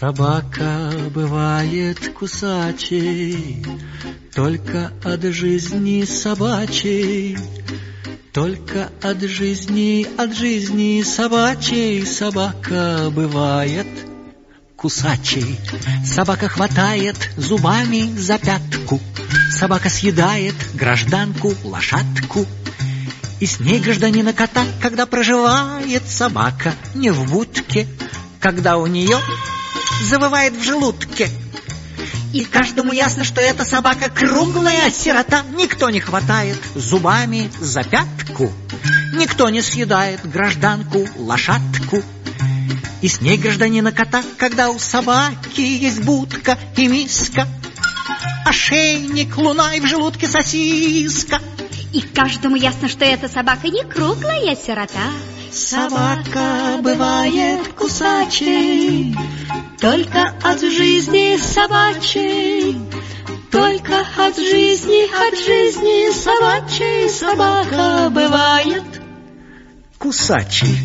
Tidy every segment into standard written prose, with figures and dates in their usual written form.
Собака бывает кусачей, только от жизни собачей, только от жизни собачей собака бывает кусачей. Собака хватает зубами за пятку, собака съедает гражданку лошадку. И с ней гражданина кота, когда проживает собака не в будке, когда у нее завывает в желудке. И каждому ясно, что эта собака круглая сирота. Никто не хватает зубами за пятку, никто не съедает гражданку лошадку. И с ней гражданина кота, когда у собаки есть будка и миска, ошейник, луна и в желудке сосиска. И каждому ясно, что эта собака не круглая сирота. Собака бывает кусачей, только от жизни собачей, только от жизни собачей собака бывает кусачей.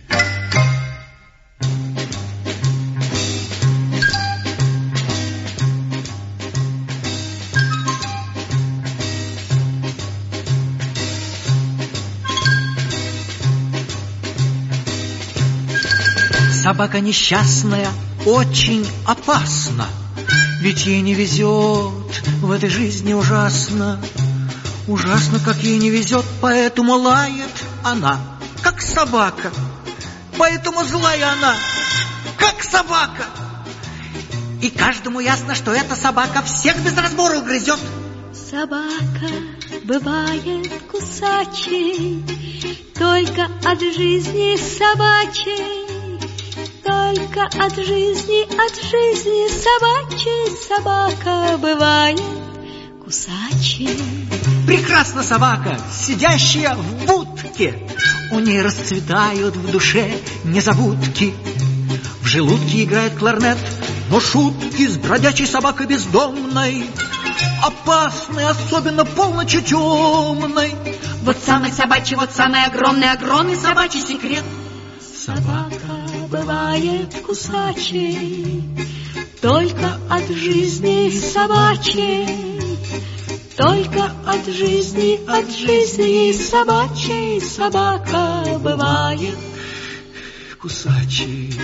Собака несчастная очень опасна, ведь ей не везет в этой жизни ужасно. Ужасно, как ей не везет, поэтому лает она, как собака. Поэтому злая она, как собака. И каждому ясно, что эта собака всех без разбора грызет. Собака бывает кусачей, только от жизни собачей, только от жизни собачей собака бывает кусачей. Прекрасна собака, сидящая в будке, у ней расцветают в душе незабудки. В желудке играет кларнет, но шутки с бродячей собакой бездомной опасны, особенно полночью темной. Вот самый собачий, вот самый огромный собачий секрет. Собака бывает кусачей, только от жизни собачей, только от жизни собачей собака бывает кусачей.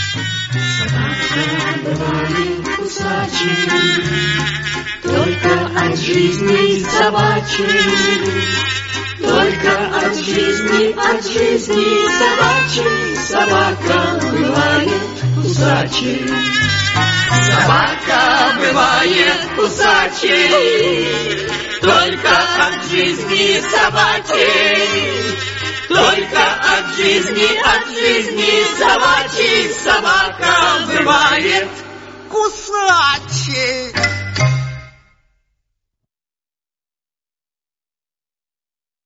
Собака бывает кусачей, только от жизни собачей, только от жизни собачей собака бывает кусачей. Собака бывает кусачей, только от жизни собачей, только от жизни собачей собака